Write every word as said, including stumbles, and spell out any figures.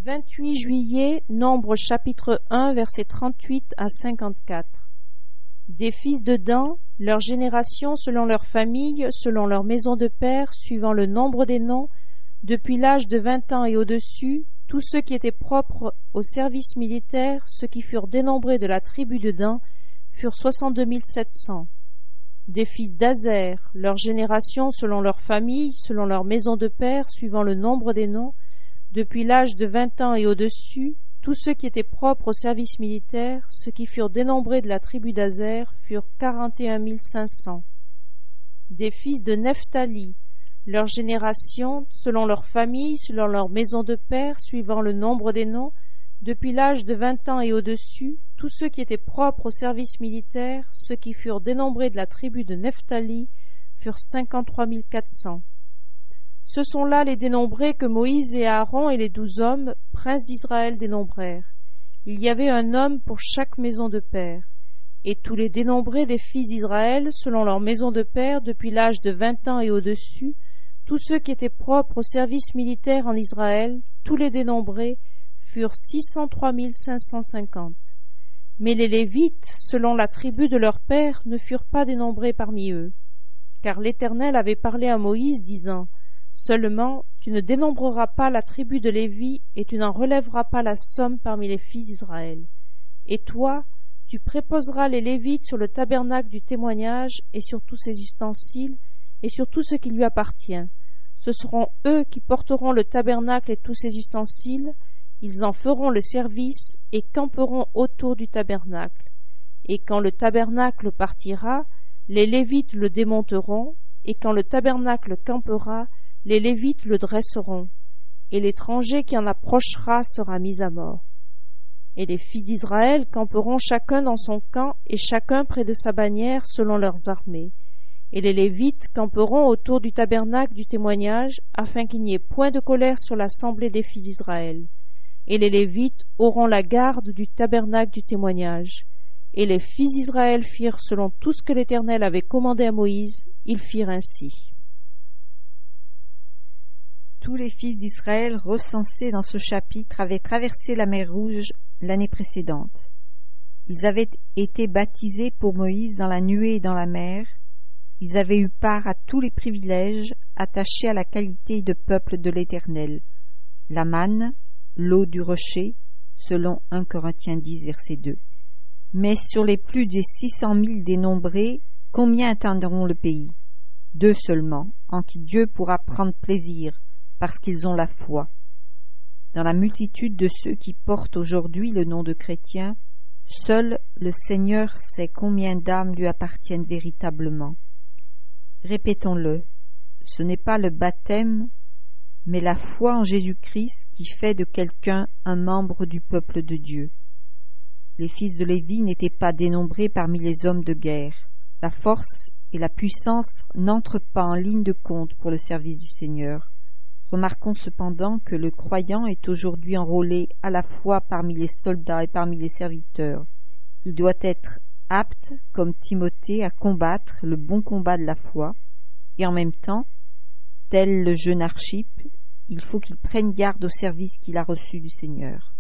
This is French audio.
vingt-huit juillet, Nombre chapitre un, versets trente-huit à cinquante-quatre. Des fils de Dan, leurs générations selon leurs familles, selon leur maison de père, suivant le nombre des noms, depuis l'âge de vingt ans et au-dessus, tous ceux qui étaient propres au service militaire, ceux qui furent dénombrés de la tribu de Dan, furent soixante-deux mille sept cents. Des fils d'Azer, leurs générations selon leurs familles, selon leur maison de père, suivant le nombre des noms, depuis l'âge de vingt ans et au-dessus, tous ceux qui étaient propres au service militaire, ceux qui furent dénombrés de la tribu d'Azer, furent quarante et un mille cinq cents. Des fils de Nephtali, leurs générations, selon leurs familles, selon leur maison de père, suivant le nombre des noms, depuis l'âge de vingt ans et au-dessus, tous ceux qui étaient propres au service militaire, ceux qui furent dénombrés de la tribu de Nephtali, furent cinquante-trois mille quatre cents. Ce sont là les dénombrés que Moïse et Aaron et les douze hommes, princes d'Israël, dénombrèrent. Il y avait un homme pour chaque maison de père. Et tous les dénombrés des fils d'Israël, selon leur maison de père, depuis l'âge de vingt ans et au-dessus, tous ceux qui étaient propres au service militaire en Israël, tous les dénombrés, furent six cent trois mille cinq cent cinquante. Mais les Lévites, selon la tribu de leur père, ne furent pas dénombrés parmi eux. Car l'Éternel avait parlé à Moïse, disant « Seulement, tu ne dénombreras pas la tribu de Lévi, et tu n'en relèveras pas la somme parmi les fils d'Israël. Et toi, tu préposeras les Lévites sur le tabernacle du témoignage, et sur tous ses ustensiles, et sur tout ce qui lui appartient. Ce seront eux qui porteront le tabernacle et tous ses ustensiles, ils en feront le service et camperont autour du tabernacle. Et quand le tabernacle partira, les Lévites le démonteront, et quand le tabernacle campera, les Lévites le dresseront, et l'étranger qui en approchera sera mis à mort. Et les fils d'Israël camperont chacun dans son camp, et chacun près de sa bannière selon leurs armées. Et les Lévites camperont autour du tabernacle du témoignage, afin qu'il n'y ait point de colère sur l'assemblée des fils d'Israël. Et les Lévites auront la garde du tabernacle du témoignage. Et les fils d'Israël firent selon tout ce que l'Éternel avait commandé à Moïse, ils firent ainsi. Tous les fils d'Israël recensés dans ce chapitre avaient traversé la mer Rouge l'année précédente. Ils avaient été baptisés pour Moïse dans la nuée et dans la mer. Ils avaient eu part à tous les privilèges attachés à la qualité de peuple de l'Éternel, la manne, l'eau du rocher, selon un Corinthiens dix, verset deux. Mais sur les plus de six cent mille dénombrés, combien atteindront le pays? Deux seulement, en qui Dieu pourra prendre plaisir, parce qu'ils ont la foi. Dans la multitude de ceux qui portent aujourd'hui le nom de chrétiens, seul le Seigneur sait combien d'âmes lui appartiennent véritablement. Répétons-le, ce n'est pas le baptême, mais la foi en Jésus-Christ qui fait de quelqu'un un membre du peuple de Dieu. Les fils de Lévi n'étaient pas dénombrés parmi les hommes de guerre. La force et la puissance n'entrent pas en ligne de compte pour le service du Seigneur. Remarquons cependant que le croyant est aujourd'hui enrôlé à la fois parmi les soldats et parmi les serviteurs. Il doit être apte, comme Timothée, à combattre le bon combat de la foi, et en même temps, tel le jeune Archippe, il faut qu'il prenne garde au service qu'il a reçu du Seigneur.